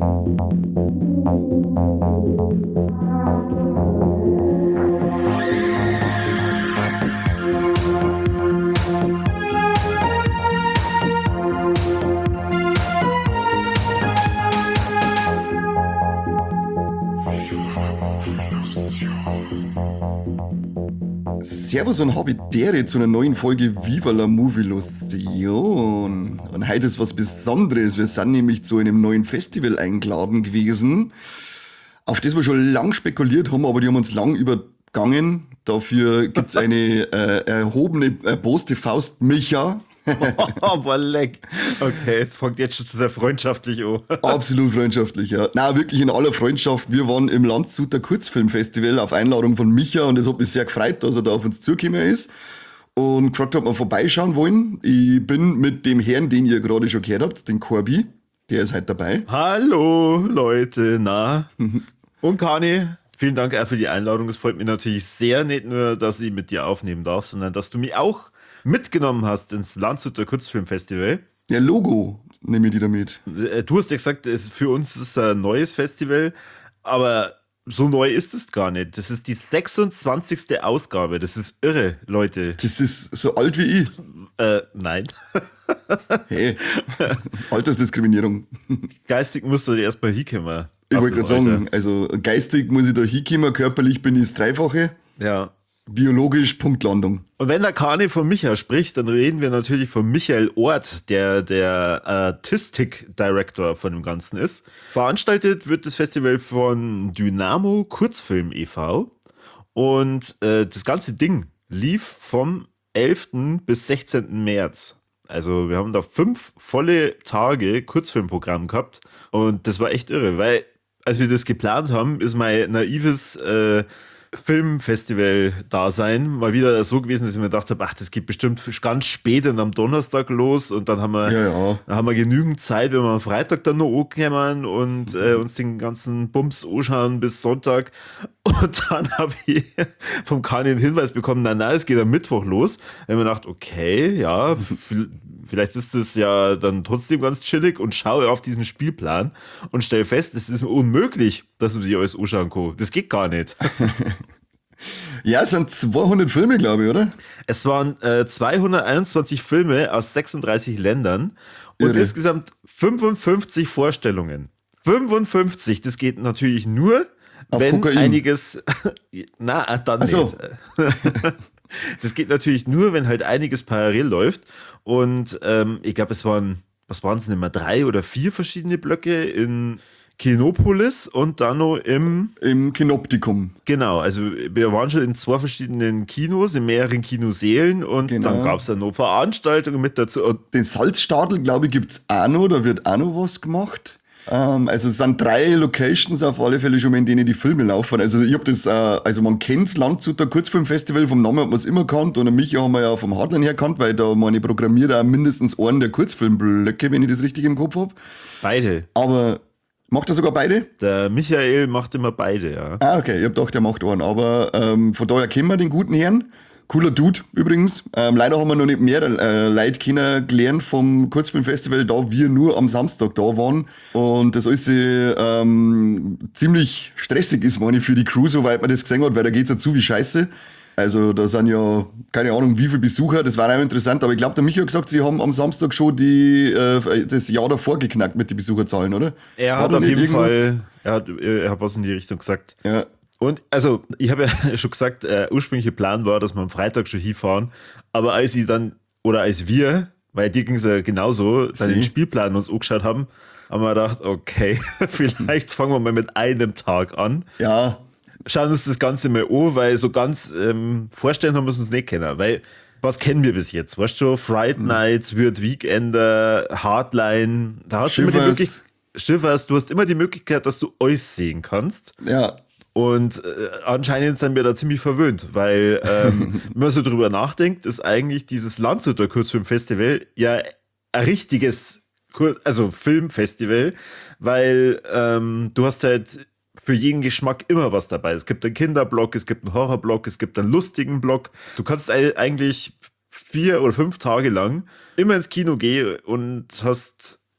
Servus und Habitäre zu einer neuen Folge Viva la Movilusion. Und heute ist was Besonderes. Wir sind nämlich zu einem neuen Festival eingeladen gewesen, auf das wir schon lang spekuliert haben, aber die haben uns lang übergangen. Dafür gibt's eine erhobene, erboste Faust Micha. Aber leck. Okay, es fängt jetzt schon total freundschaftlich an. Absolut freundschaftlich, ja. Na, wirklich in aller Freundschaft. Wir waren im Landshuter Kurzfilmfestival auf Einladung von Micha und es hat mich sehr gefreut, dass er da auf uns zugekommen ist und gefragt hat, ob wir vorbeischauen wollen. Ich bin mit dem Herrn, den ihr gerade schon gehört habt, den Corby, der ist heute dabei. Hallo, Leute, na? Und Kani, vielen Dank auch für die Einladung. Es freut mich natürlich sehr, nicht nur, dass ich mit dir aufnehmen darf, sondern dass du mich auch mitgenommen hast ins Landshuter Kurzfilmfestival. Der Logo nehme ich dir damit. Du hast ja gesagt, für uns ist es ein neues Festival, aber so neu ist es gar nicht. Das ist die 26. Ausgabe. Das ist irre, Leute. Das ist so alt wie ich. Nein. Hey, Altersdiskriminierung. Geistig musst du dir erstmal hinkommen. Ich wollte gerade sagen, also geistig muss ich da hinkommen, körperlich bin ich das Dreifache. Ja. Biologisch Punktlandung. Und wenn der Kani von Micha spricht, dann reden wir natürlich von Michael Ort, der Artistic Director von dem Ganzen ist. Veranstaltet wird das Festival von Dynamo Kurzfilm e.V. Und das ganze Ding lief vom 11. bis 16. März. Also wir haben da 5 volle Tage Kurzfilmprogramm gehabt und das war echt irre, weil als wir das geplant haben, ist mein naives Filmfestival-Dasein mal wieder so gewesen, dass ich mir gedacht habe, ach, das geht bestimmt ganz spät und am Donnerstag los und dann haben wir, Dann haben wir genügend Zeit, wenn wir am Freitag dann noch ankommen und uns den ganzen Bums anschauen bis Sonntag. Und dann habe ich vom Kani einen Hinweis bekommen, nein, es geht am Mittwoch los. Da habe ich mir gedacht, okay, ja, vielleicht ist das ja dann trotzdem ganz chillig und schaue auf diesen Spielplan und stelle fest, es ist unmöglich, dass man sich alles anschauen kann. Das geht gar nicht. Ja, es sind 200 Filme, glaube ich, oder? Es waren 221 Filme aus 36 Ländern und Irre. Insgesamt 55 Vorstellungen. 55, das geht natürlich nur, auf wenn Kokain. Einiges... Na, dann Ach so. nicht. Das geht natürlich nur, wenn halt einiges parallel läuft. Und ich glaube, was waren es denn immer, 3 oder 4 verschiedene Blöcke in Kinopolis und dann noch im Kinoptikum. Genau, also wir waren schon in 2 verschiedenen Kinos, in mehreren Kinosälen und Genau. dann gab es dann noch Veranstaltungen mit dazu. Und Den Salzstadel, glaube ich, gibt's auch noch, da wird auch noch was gemacht. Also es sind 3 Locations auf alle Fälle schon mal, in denen die Filme laufen. Also ich habe das, also man kennt's, Landshuter Kurzfilmfestival, vom Namen hat man es immer kannt und Micha haben wir ja vom Hardline her kannt, weil da meine programmiere auch mindestens einen der Kurzfilmblöcke, wenn ich das richtig im Kopf habe. beide. Aber macht er sogar beide? Der Michael macht immer beide, ja. Ah, okay, ich hab gedacht, der macht einen. Aber von daher kennen wir den guten Herrn. Cooler Dude übrigens. Leider haben wir noch nicht mehr Leute kennengelernt vom Kurzfilmfestival, da wir nur am Samstag da waren. Und das alles ziemlich stressig ist, meine ich, für die Crew, soweit man das gesehen hat, weil da geht's ja zu wie Scheiße. Also da sind ja, keine Ahnung, wie viele Besucher, das war auch interessant. Aber ich glaube, der Micha hat gesagt, sie haben am Samstag schon das Jahr davor geknackt mit den Besucherzahlen, oder? Er hat auf jeden Fall, er hat was in die Richtung gesagt. Ja. Und also, ich habe ja schon gesagt, der ursprüngliche Plan war, dass wir am Freitag schon hinfahren. Aber als wir, weil dir ging es ja genauso, dann den Spielplan uns angeschaut haben wir gedacht, okay, vielleicht fangen wir mal mit einem Tag an. Ja. Schauen uns das Ganze mal an, weil so ganz vorstellen haben wir es uns nicht kennen. Weil, was kennen wir bis jetzt? Weißt du, Fright Nights, Weird Weekender, Hardline, da hast du immer die Möglichkeit, Schiffers, du hast immer die Möglichkeit, dass du alles sehen kannst. Ja. Und anscheinend sind wir da ziemlich verwöhnt, weil, wenn man so drüber nachdenkt, ist eigentlich dieses Landshuter Kurzfilmfestival ja ein richtiges Filmfestival, weil du hast halt für jeden Geschmack immer was dabei. Es gibt einen Kinderblock, es gibt einen Horrorblock, es gibt einen lustigen Block. Du kannst eigentlich 4 oder 5 Tage lang immer ins Kino gehen und hast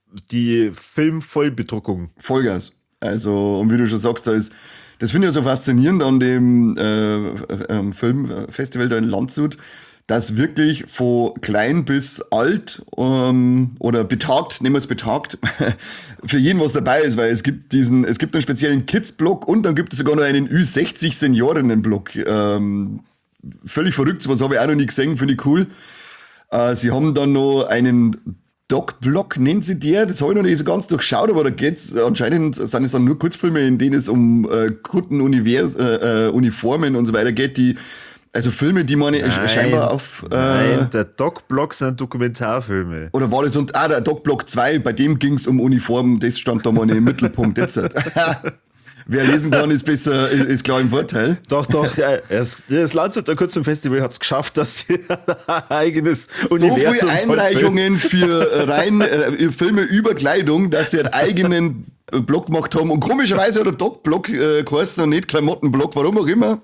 die Filmvollbedruckung. Vollgas. Also, und wie du schon sagst, das finde ich ja so faszinierend an dem Filmfestival da in Landshut, dass wirklich von klein bis alt oder betagt, nehmen wir es betagt, für jeden was dabei ist, weil es gibt einen speziellen Kids-Block und dann gibt es sogar noch einen Ü60-Seniorinnen-Block. Völlig verrückt, sowas habe ich auch noch nie gesehen, finde ich cool. Sie haben dann noch einen Doc-Block, nennt sie der, das habe ich noch nicht so ganz durchschaut, aber da geht's anscheinend sind es dann nur Kurzfilme, in denen es um Uniformen und so weiter geht, also Filme, die man scheinbar auf... Nein, der Doc-Block sind Dokumentarfilme. Oder war das der Doc-Block 2, bei dem ging es um Uniformen, das stand da mal im Mittelpunkt. Jetzt. Wer lesen kann, ist klar im Vorteil. Doch, das Landshuter Kurzfilmfestival hat es geschafft, dass sie ein eigenes Universum so viele Einreichungen für rein Filme über Kleidung, dass sie einen eigenen Block gemacht haben. Und komischerweise hat der Doc-Block geheißen und nicht Klamottenblock, warum auch immer.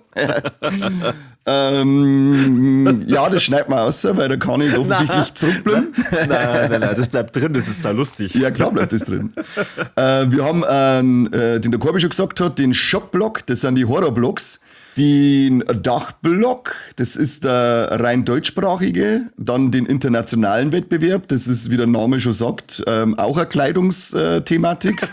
Ja, das schneidet man aus, weil da kann ich es offensichtlich zurückbleiben. Nein, das bleibt drin, das ist sehr lustig. Ja, klar bleibt das drin. Wir haben, den der Korbi schon gesagt hat, den Shop-Block, das sind die Horror-Blocks. Den Dachblock, das ist der rein deutschsprachige. Dann den internationalen Wettbewerb, das ist, wie der Name schon sagt, auch eine Kleidungsthematik.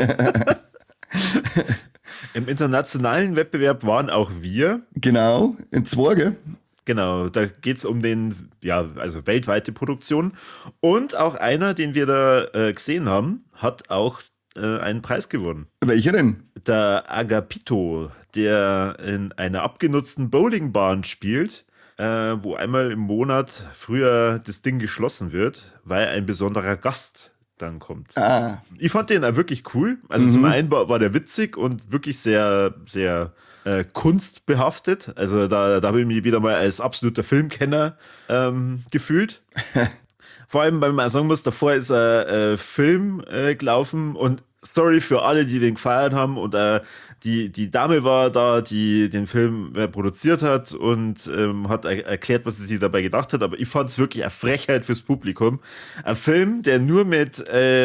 Im internationalen Wettbewerb waren auch wir. Genau, in Zworge. Genau, da geht es um also weltweite Produktion. Und auch einer, den wir da gesehen haben, hat auch einen Preis gewonnen. Welcher denn? Der Agapito, der in einer abgenutzten Bowlingbahn spielt, wo einmal im Monat früher das Ding geschlossen wird, weil ein besonderer Gast dann kommt. Ich fand den auch wirklich cool. Also zum einen war der witzig und wirklich sehr, sehr kunstbehaftet. Also da habe ich mich wieder mal als absoluter Filmkenner gefühlt. Vor allem, weil man sagen muss, davor ist ein Film gelaufen und sorry für alle, die den gefeiert haben und die Dame war da, die den Film produziert hat und hat erklärt, was sie sich dabei gedacht hat, aber ich fand es wirklich eine Frechheit fürs Publikum. Ein Film, der nur mit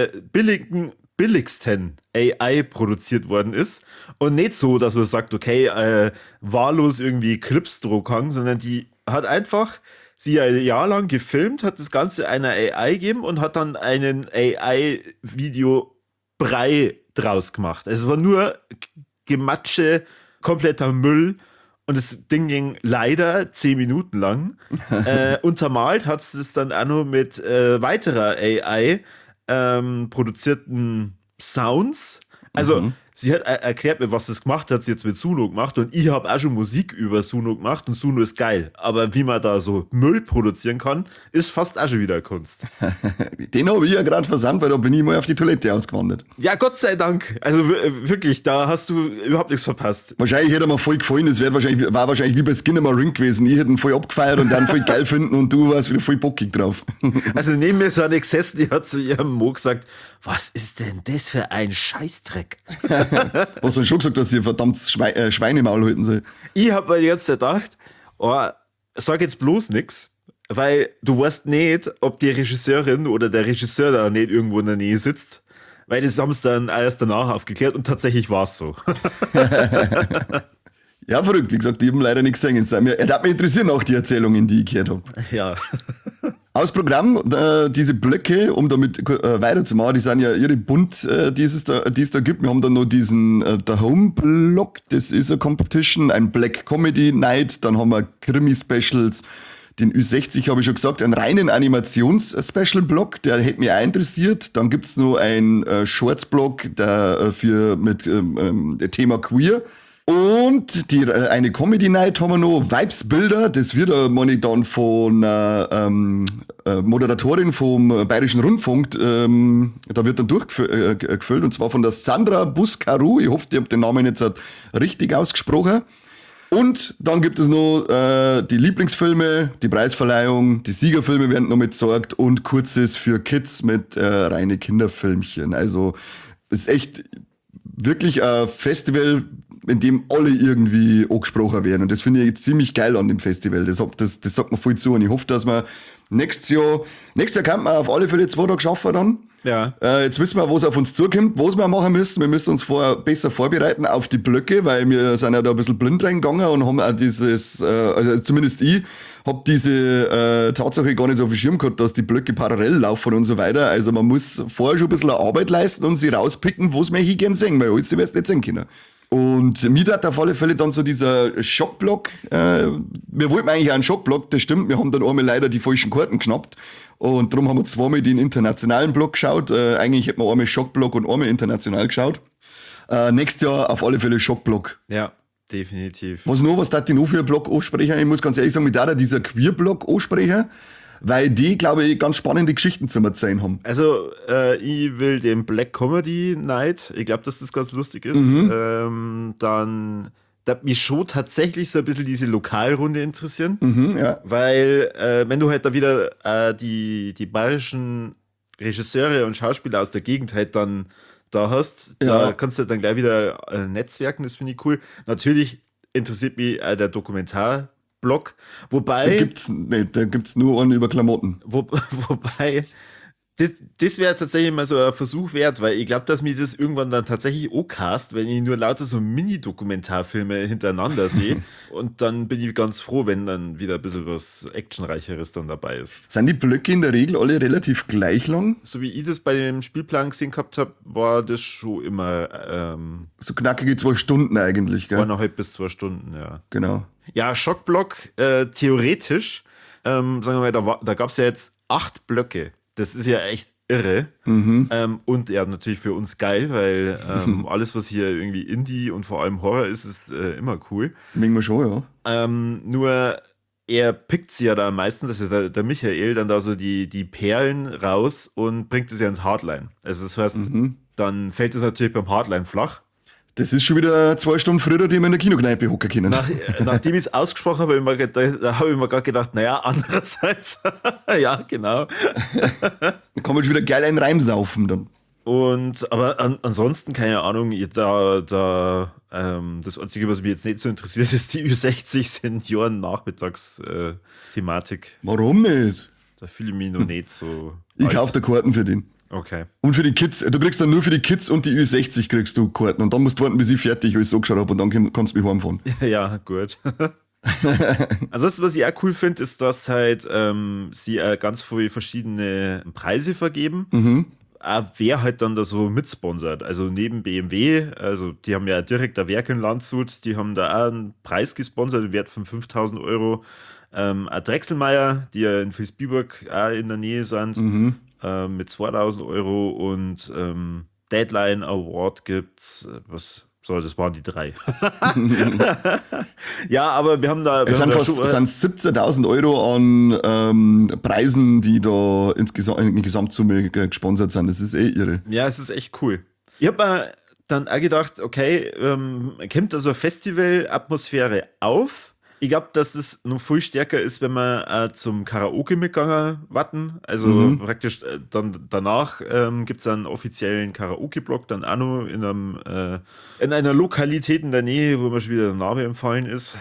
billigsten AI produziert worden ist und nicht so, dass man sagt, okay, wahllos irgendwie Clips drucken, sondern die hat einfach sie ein Jahr lang gefilmt, hat das Ganze einer AI gegeben und hat dann einen AI-Video-Brei draus gemacht. Also es war nur Gematsche, kompletter Müll und das Ding ging leider 10 Minuten lang. Untermalt hat es dann auch noch mit weiterer AI produzierten Sounds. Also sie hat erklärt mir, was das gemacht hat, sie jetzt mit Suno gemacht und ich habe auch schon Musik über Suno gemacht und Suno ist geil. Aber wie man da so Müll produzieren kann, ist fast auch schon wieder Kunst. Den habe ich ja gerade versandt, weil da bin ich mal auf die Toilette ausgewandert. Ja, Gott sei Dank. Also wirklich, da hast du überhaupt nichts verpasst. Wahrscheinlich hätte er mir voll gefallen, das war wahrscheinlich wie bei Skinner Ring gewesen. Ich hätte ihn voll abgefeiert und dann voll geil finden und du warst wieder voll bockig drauf. Also neben mir so eine gesessen, die hat zu ihrem Mo gesagt, was ist denn das für ein Scheißdreck? Was du schon gesagt, dass ihr verdammt Schweinemaul halten soll. Ich habe mir die ganze Zeit gedacht, sag jetzt bloß nix, weil du weißt nicht, ob die Regisseurin oder der Regisseur da nicht irgendwo in der Nähe sitzt, weil das haben sie dann erst danach aufgeklärt und tatsächlich war es so. Ja, verrückt. Wie gesagt, ich habe leider nichts gesehen. Es hat mich interessieren auch die Erzählungen, die ich gehört habe. Ja. Aus Programm, diese Blöcke, um damit weiterzumachen, die sind ja irre bunt, die es da gibt. Wir haben dann noch diesen The Home-Block, das ist eine Competition, ein Black Comedy Night, dann haben wir Krimi-Specials, den Ü60 habe ich schon gesagt, einen reinen Animations-Special-Block, der hätte mich auch interessiert. Dann gibt's noch einen Shorts-Block, der mit Thema Queer. Und eine Comedy Night haben wir noch, Vibes-Bilder, das wird dann von Moderatorin vom Bayerischen Rundfunk, da wird dann durchgefüllt, und zwar von der Sandra Buscaru, ich hoffe, ich habe den Namen jetzt richtig ausgesprochen. Und dann gibt es noch die Lieblingsfilme, die Preisverleihung, die Siegerfilme werden noch mitgesorgt und Kurzes für Kids mit reine Kinderfilmchen. Also es ist echt wirklich ein Festival, in dem alle irgendwie angesprochen werden. Und das finde ich jetzt ziemlich geil an dem Festival. Das sagt mir voll zu. Und ich hoffe, dass wir nächstes Jahr kann man auf alle Fälle 2 Tage schaffen dann. Ja. Jetzt wissen wir, was auf uns zukommt, was wir machen müssen. Wir müssen uns besser vorbereiten auf die Blöcke, weil wir sind ja da ein bisschen blind reingegangen und haben auch dieses, also zumindest ich, habe diese Tatsache gar nicht so auf dem Schirm gehabt, dass die Blöcke parallel laufen und so weiter. Also man muss vorher schon ein bisschen Arbeit leisten und sie rauspicken, was wir hier gerne sehen, weil alles wirst du nicht sehen können. Und mir hat auf alle Fälle dann so dieser Schockblock, wir wollten eigentlich auch einen Schockblock, das stimmt, wir haben dann einmal leider die falschen Karten geschnappt und darum haben wir zweimal den internationalen Block geschaut, eigentlich hätten wir einmal Schockblock und einmal international geschaut. Nächstes Jahr auf alle Fälle Schockblock. Ja, definitiv. Was darf ich noch für einen Block ansprechen? Ich muss ganz ehrlich sagen, mit da dieser Queer-Block ansprechen, weil die, glaube ich, ganz spannende Geschichten zu erzählen haben. Also, ich will den Black Comedy Night. Ich glaube, dass das ganz lustig ist. Dann darf mich schon tatsächlich so ein bisschen diese Lokalrunde interessieren. Ja. Weil, wenn du halt da wieder die bayerischen Regisseure und Schauspieler aus der Gegend halt dann da hast, da kannst du dann gleich wieder netzwerken, das finde ich cool. Natürlich interessiert mich der Dokumentar-Blog, wobei... Da gibt's nur einen über Klamotten. Wobei, das wäre tatsächlich mal so ein Versuch wert, weil ich glaube, dass mir das irgendwann dann tatsächlich auch cast, wenn ich nur lauter so Mini-Dokumentarfilme hintereinander sehe. Und dann bin ich ganz froh, wenn dann wieder ein bisschen was Actionreicheres dann dabei ist. Sind die Blöcke in der Regel alle relativ gleich lang? So wie ich das bei dem Spielplan gesehen gehabt habe, war das schon immer so knackige 2 Stunden eigentlich, gell? 1,5 bis 2 Stunden, ja. Genau. Ja, Schockblock, theoretisch, sagen wir mal, da gab es ja jetzt 8 Blöcke. Das ist ja echt irre. Und ja, natürlich für uns geil, weil alles, was hier irgendwie Indie und vor allem Horror ist, ist immer cool. Mögen wir schon, ja. Nur er pickt sie ja da meistens, also der Michael, dann da so die Perlen raus und bringt es ja ins Hardline. Also das heißt, dann fällt es natürlich beim Hardline flach. Das ist schon wieder 2 Stunden früher, die wir in der Kinokneipe hocken können. Nachdem ich es ausgesprochen habe, habe ich mir gerade gedacht, naja, andererseits, ja, genau. Da kann man schon wieder geil einen Reim saufen dann. Aber ansonsten, keine Ahnung, das Einzige, was mich jetzt nicht so interessiert, ist die Ü60 Senioren-Nachmittags-Thematik. Warum nicht? Da fühle ich mich noch nicht so. Ich kaufe da Karten für den. Okay. Und für die Kids, du kriegst dann nur für die Kids und die Ü60 kriegst du Karten. Und dann musst du warten, bis ich fertig alles angeschaut habe und dann kannst du mich heimfahren. Ja, gut. Ansonsten, was ich auch cool finde, ist, dass halt sie ganz viele verschiedene Preise vergeben. Auch wer halt dann da so mitsponsert. Also neben BMW, also die haben ja direkt ein Werk in Landshut, die haben da auch einen Preis gesponsert, im Wert von 5.000 Euro. Auch Drechselmeier, die ja in Vilsbiburg auch in der Nähe sind, mit 2.000 Euro und Deadline Award gibt's, das waren die 3. Ja, aber wir haben da... Es sind 17.000 Euro an Preisen, die da in Gesamtsumme gesponsert sind. Das ist irre. Ja, es ist echt cool. Ich habe mir dann auch gedacht, okay, kommt da so eine Festival-Atmosphäre auf? Ich glaube, dass das noch viel stärker ist, wenn wir zum Karaoke mitgegangen warten. Also praktisch dann danach gibt es einen offiziellen Karaoke-Block, dann auch noch in einer Lokalität in der Nähe, wo mir schon wieder der Name empfallen ist.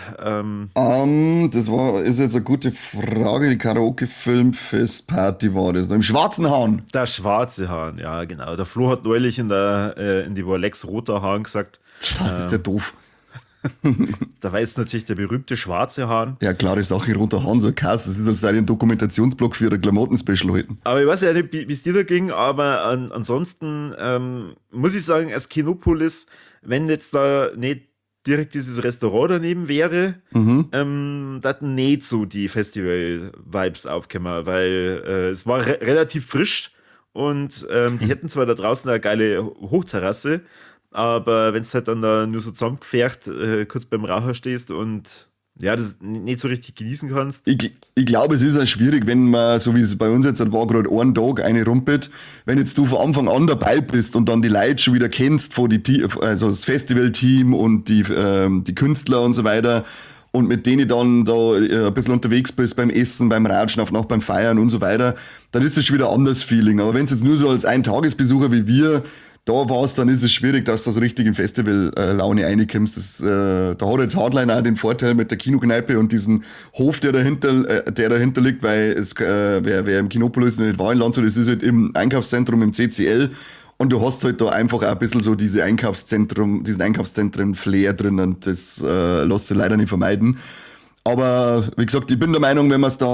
Ist jetzt eine gute Frage. Die Karaoke-Filmfestparty war das. Im Schwarzen Hahn. Der Schwarze Hahn, ja genau. Der Flo hat neulich in die Lex Roter Hahn gesagt. Ist der doof. Da war jetzt natürlich der berühmte Schwarze Hahn. Ja, klare Sache, Roter Hahn, so ein Cast, das ist als ein Dokumentationsblock für ein Klamotten-Special heute. Aber ich weiß ja nicht, wie es dir da ging, aber ansonsten muss ich sagen, als Kinopolis, wenn jetzt da nicht direkt dieses Restaurant daneben wäre, da hatten nicht so die Festival-Vibes aufgekommen, weil es war relativ frisch und die hätten zwar da draußen eine geile Hochterrasse, aber wenn es halt dann da nur so zusammengefährt kurz beim Raucher stehst und ja, das nicht so richtig genießen kannst. Ich glaube, es ist auch schwierig, wenn man, so wie es bei uns jetzt war, gerade einen Tag eine rumpelt, wenn jetzt du von Anfang an dabei bist und dann die Leute schon wieder kennst, also das Festivalteam und die Künstler und so weiter, und mit denen dann da ein bisschen unterwegs bist beim Essen, beim Ratschen, auch beim Feiern und so weiter, dann ist es schon wieder ein anderes Feeling. Aber wenn es jetzt nur so als Eintagesbesucher wie wir, da ist es schwierig, dass du so richtig in Festival-Laune reinkommst. Da hat jetzt Hardline auch den Vorteil mit der Kinokneipe und diesen Hof, der dahinter liegt, weil wer im Kinopolis nicht war in Landshut, das ist halt im Einkaufszentrum im CCL und du hast halt da einfach auch ein bisschen so diesen Einkaufszentren-Flair drin und das lässt sich leider nicht vermeiden. Aber wie gesagt, ich bin der Meinung, wenn man es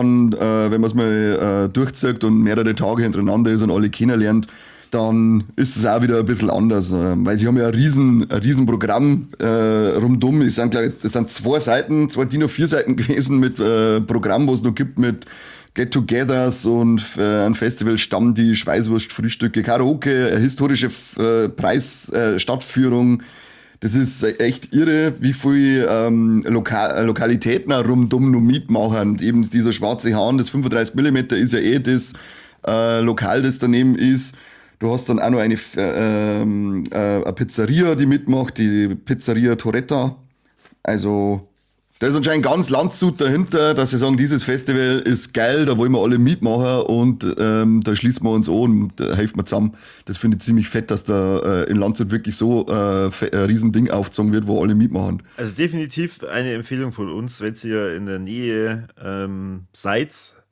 mal durchzieht und mehrere Tage hintereinander ist und alle kennenlernt, dann ist es auch wieder ein bisschen anders. Weil sie haben ja ein riesen Programm rundum. Das sind 2 DIN A4 Seiten gewesen mit Programm, was es noch gibt mit Get-togethers und ein Festival Stammtisch, Weißwurst, Frühstücke, Karaoke, historische Stadtführung. Das ist echt irre, wie viel Lokalitäten auch rundum noch mitmachen. Und eben dieser schwarze Hahn, das 35mm ist ja das Lokal, das daneben ist. Du hast dann auch noch eine Pizzeria, die mitmacht, die Pizzeria Toretta. Also, da ist anscheinend ganz Landshut dahinter, dass sie sagen, dieses Festival ist geil, da wollen wir alle mitmachen und da schließen wir uns an und helfen wir zusammen. Das finde ich ziemlich fett, dass da in Landshut wirklich so ein Riesending aufgezogen wird, wo alle mitmachen. Also definitiv eine Empfehlung von uns, wenn ihr in der Nähe seid,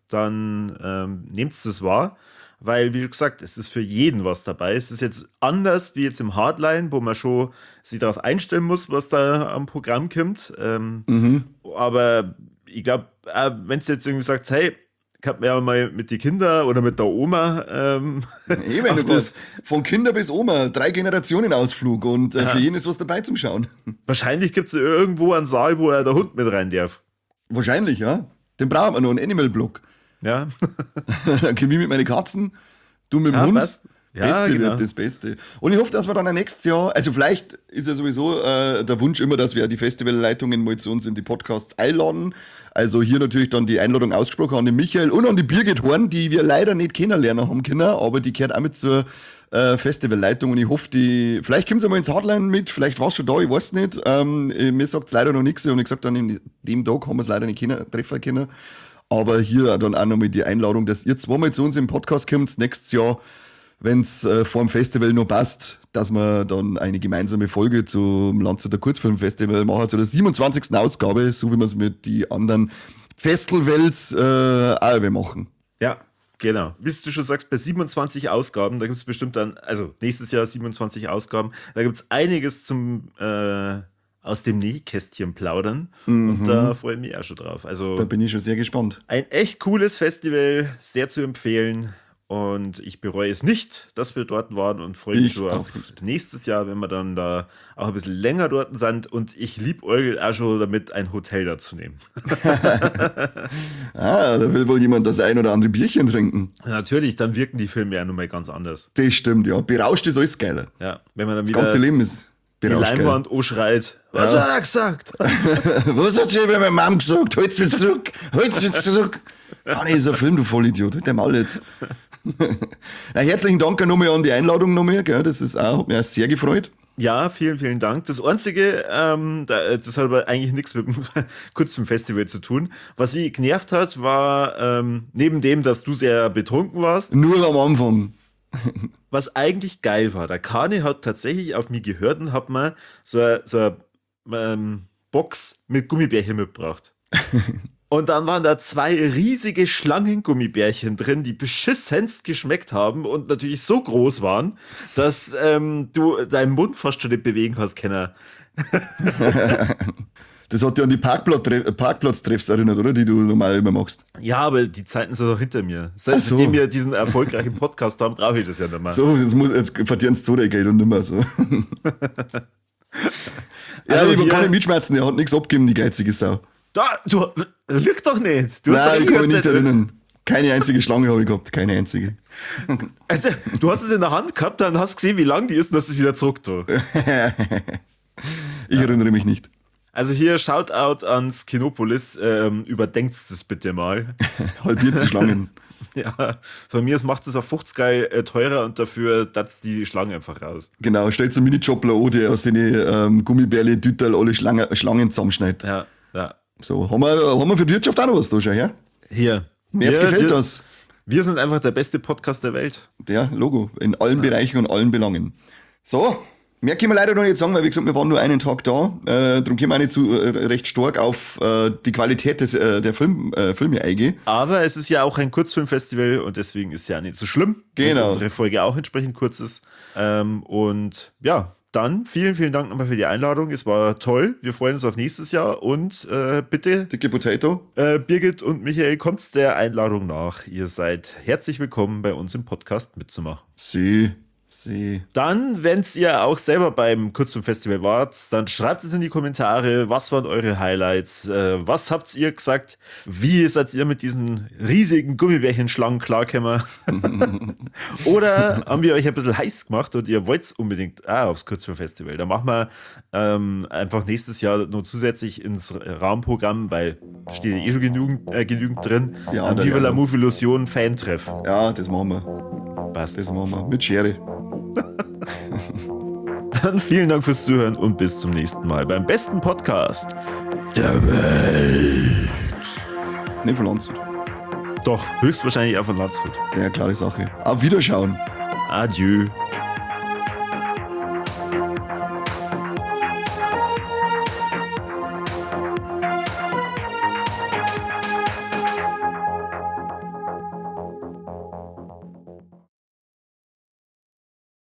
dann nehmt das wahr. Weil, wie gesagt, es ist für jeden was dabei. Es ist jetzt anders wie jetzt im Hardline, wo man schon sich darauf einstellen muss, was da am Programm kommt. Aber ich glaube, wenn es jetzt irgendwie sagt, hey, kann man ja mal mit den Kindern oder mit der Oma von Kinder bis Oma, 3 Generationen Ausflug und für jeden ist was dabei zum Schauen. Wahrscheinlich gibt es irgendwo einen Saal, wo der Hund mit rein darf. Wahrscheinlich, ja. Den brauchen wir noch, einen Animal-Block. Ja. Dann komme ich mit meinen Katzen, du mit dem Hund. Passt. Ja, Beste genau. wird das Beste. Und ich hoffe, dass wir dann nächstes Jahr, also vielleicht ist ja sowieso der Wunsch immer, dass wir die Festivalleitungen mal zu uns in die Podcasts einladen. Also hier natürlich dann die Einladung ausgesprochen an den Michael und an die Birgit Horn, die wir leider nicht kennenlernen haben können, aber die gehört auch mit zur Festivalleitung und ich hoffe, vielleicht kommen sie mal ins Hardline mit, vielleicht war es schon da, ich weiß nicht. Mir sagt es leider noch nichts und ich gesagt, dann in dem Tag haben wir es leider nicht treffen können. Aber hier dann auch nochmal die Einladung, dass ihr zweimal zu uns im Podcast kommt, nächstes Jahr, wenn es vor dem Festival noch passt, dass wir dann eine gemeinsame Folge zum Landshuter Kurzfilmfestival machen, zu der 27. Ausgabe, so wie wir es mit den anderen Festivals auch machen. Ja, genau. Wie du schon sagst, bei 27 Ausgaben, da gibt es bestimmt dann, also nächstes Jahr 27 Ausgaben, da gibt es einiges zum aus dem Nähkästchen plaudern. Und da freue ich mich auch schon drauf. Also, da bin ich schon sehr gespannt. Ein echt cooles Festival, sehr zu empfehlen. Und ich bereue es nicht, dass wir dort waren und freue mich schon auf nächstes Jahr, wenn wir dann da auch ein bisschen länger dort sind. Und ich liebäugel auch schon damit, ein Hotel da zu nehmen. Da will wohl jemand das ein oder andere Bierchen trinken. Natürlich, dann wirken die Filme ja nochmal ganz anders. Das stimmt, ja. Berauscht ist alles geiler. Ja, wenn man dann wieder das ganze Leben ist die Leinwand anschreit. Was hat er gesagt? Was hat sie über meine Mom gesagt? Halt's mich zurück! Halt's mich zurück! Ah, nee, ist ein Film, du Vollidiot. Halt mal jetzt. Na, herzlichen Dank nochmal an die Einladung nochmal. Gell? Das ist auch, hat mich auch sehr gefreut. Ja, vielen, vielen Dank. Das Einzige, das hat aber eigentlich nichts mit dem Kurzfilmfestival zu tun. Was mich genervt hat, war neben dem, dass du sehr betrunken warst. Nur am Anfang. Was eigentlich geil war, der Kani hat tatsächlich auf mich gehört und hat mir so eine Box mit Gummibärchen mitgebracht. Und dann waren da 2 riesige Schlangengummibärchen drin, die beschissenst geschmeckt haben und natürlich so groß waren, dass du deinen Mund fast schon nicht bewegen hast können. Das hat dich an die Parkplatztreffs erinnert, oder? Die du normal immer machst. Ja, aber die Zeiten sind doch hinter mir. Seitdem wir diesen erfolgreichen Podcast haben, brauche ich das ja nicht mehr. So, jetzt verdienen sie so der Geld und nicht mehr so. Also, ich kann nicht mitschmerzen, er hat nichts abgegeben, die geizige Sau. Du lüg doch nicht. Nein, ich kann mich nicht erinnern. Keine einzige Schlange habe ich gehabt, keine einzige. Also, du hast es in der Hand gehabt, dann hast du gesehen, wie lang die ist und hast es wieder zurück. Ich erinnere mich nicht. Also hier Shoutout ans Kinopolis, überdenkt das bitte mal. Halbiert die Schlangen. Ja, von mir aus macht es auf 50 geil teurer und dafür datzt die Schlange einfach raus. Genau, stellt so einen Mini-Jobler an, der aus den Gummibärle, Dütterl alle Schlangen zusammenschneidet. Ja. So, haben wir für die Wirtschaft auch noch was da schon, ja? Hier. Mir jetzt gefällt das. Wir sind einfach der beste Podcast der Welt. Der Logo, in allen Bereichen und allen Belangen. So, mehr können wir leider noch nicht sagen, weil wie gesagt, wir waren nur einen Tag da. Darum können wir auch nicht so recht stark auf die Qualität der Filme eingehen. Aber es ist ja auch ein Kurzfilmfestival und deswegen ist es ja nicht so schlimm, genau, wenn unsere Folge auch entsprechend kurz ist. Und ja, dann vielen, vielen Dank nochmal für die Einladung. Es war toll. Wir freuen uns auf nächstes Jahr und bitte, Dicke Potato, Birgit und Michael, kommt der Einladung nach. Ihr seid herzlich willkommen, bei uns im Podcast mitzumachen. Sie. Dann, wenn ihr auch selber beim Kurzfilmfestival wart, dann schreibt es in die Kommentare, was waren eure Highlights, was habt ihr gesagt, wie seid ihr mit diesen riesigen Gummibärchen-Schlangen klargekommen? Oder haben wir euch ein bisschen heiß gemacht und ihr wollt unbedingt aufs Kurzfilmfestival? Da machen wir einfach nächstes Jahr nur zusätzlich ins Rahmenprogramm, weil steht ja schon genügend drin, ja, ein Viva la Move Illusion Fan-Treff. Ja, das machen wir. Passt. Das machen wir. Mit Schere. Dann vielen Dank fürs Zuhören und bis zum nächsten Mal beim besten Podcast der Welt. Nicht von Landshut. Doch, höchstwahrscheinlich auch von Landshut. Ja, klare Sache. Auf Wiederschauen. Adieu.